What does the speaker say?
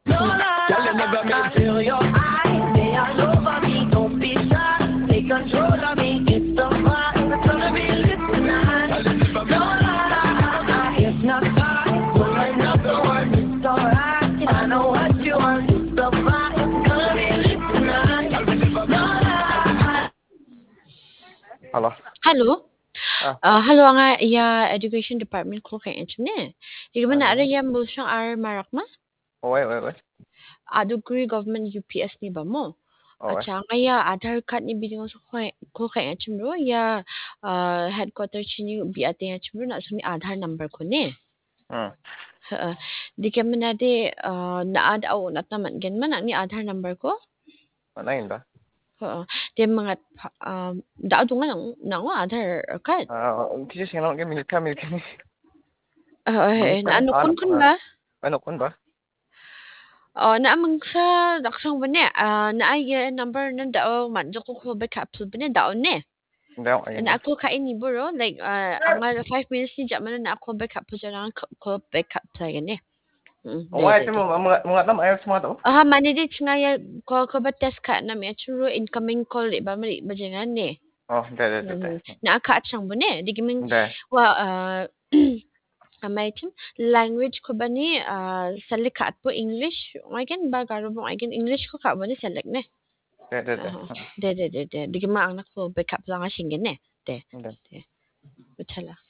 Girl, you never make feel your eyes. They all over me. Don't be shy. Take control of me. It's the vibe. It's gonna be lit tonight. No lie. It's not time. We'll end up the world. It's alright. I know what you want. It's the vibe. It's gonna be lit tonight. No lie. Hello. Hello. Ah, Hello nga ya education department ko kay enchne. Digman na ara ano? ya mo siyang ar marakma. Owe. Adugri government UPS ni ba mo? Owe. Acha nga ya Aadhaar card ni bidingo ko kay enchmo ya headquarter chini bi ate enchmo na suni Aadhaar number ko ne. Di ka man na de naad aw nat naman gan man ni Aadhaar number ko. Ano yun ba? De mga daad nga nang Aadhaar card. Kasi sino ka milit ka ni. Na ano kun ba? Ano kun ba? Na amang sa daksang ba ne? Na ay number ng dao man ko ko ba capsule ba ne dao ne? Hindi ako ayun. Na ako kain ni bro like ang 5 minutes ni jaman na ako ba capsule na ko ba capsule ne. Owe, ito mo mga nam ayos mo to. Manidit nga ya ko ba test ka na may churu incoming call iba mali ba jangan ne. Oh, hindi. Na aka at siyang ba ne? Di kaming Hindi. Amaitim language ko ba ni salikat po English ngayon ba garo mo ngayon English ko ka ba ni select ne de di ka maang nako backup lang nga singin ne de Hindi. Butala